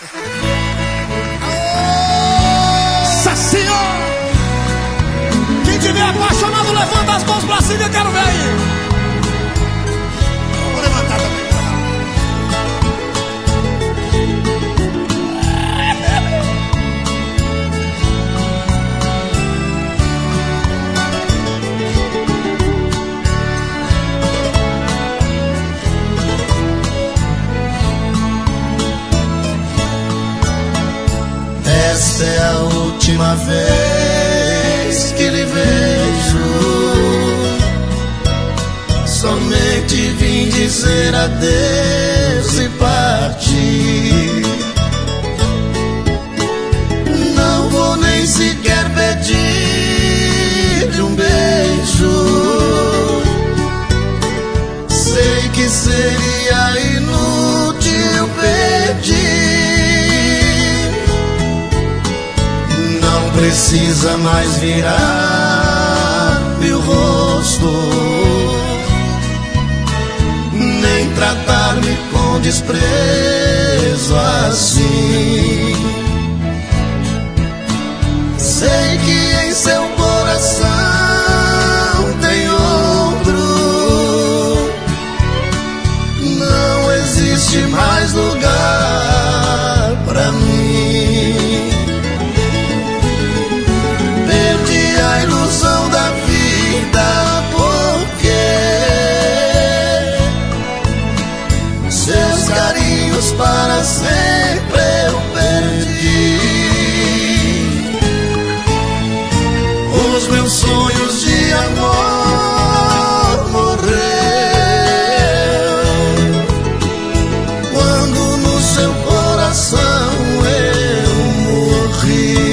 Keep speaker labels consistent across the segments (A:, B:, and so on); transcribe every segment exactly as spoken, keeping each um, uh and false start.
A: Nossa Senhora! Quem tiver apaixonado, levanta as mãos pra cima, eu quero ver aí. Vou levantar também.
B: Essa é a última vez que lhe vejo. Somente vim dizer adeus e partir. Não vou nem sequer pedir um beijo. Sei que seria inútil pedir. Precisa mais virar meu rosto, nem tratar-me com desprezo assim. Sei que em seu coração tem outro. Não existe mais lugar pra mim. A ilusão da vida, porque seus carinhos para sempre eu perdi. Os meus sonhos de amor morreu quando no seu coração eu morri.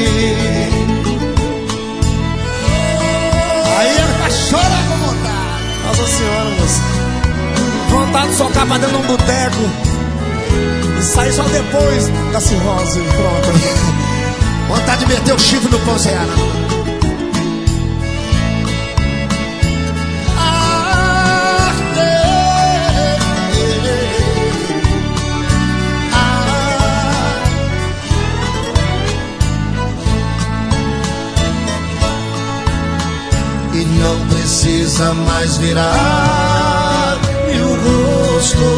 A: Nossa Senhora, moça. Vontade de socar pra dentro de um boteco e sair só depois da cirrose. Pronto. Vontade de meter o chifre no pão ceará. Ah, é, ah.
B: E não precisa mais virar meu rosto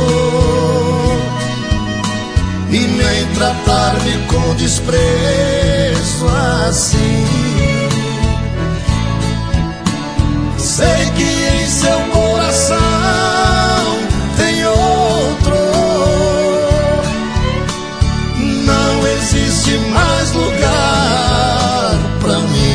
B: e nem tratar-me com desprezo assim. Sei que em seu coração tem outro. Não existe mais lugar pra mim.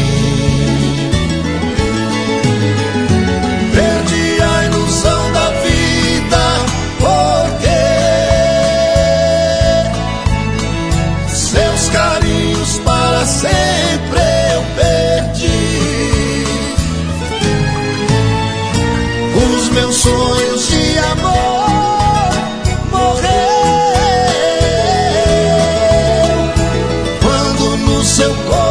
B: Sempre eu perdi. Os meus sonhos de amor morreu quando no seu corpo